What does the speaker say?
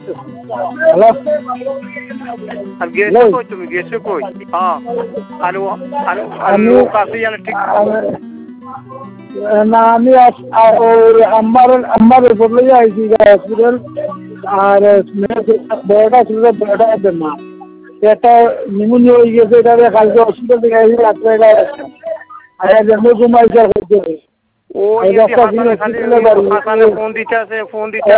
hello আর গেছো কই তুমি গেছো কই হ্যাঁ আলু আলু আলু কাছে জানে ঠিক না আমি আমার বলে আইছি হসপিটাল আর বড়টা ছিল বড়টা মা একটা নিউমোনিয়া হয়ে গেছে এটা কালকে হসপিটাল থেকে আইসি রাত্রে আর জন্মে ঘুমাইছে ও হাসানে ফোন দিতে আছে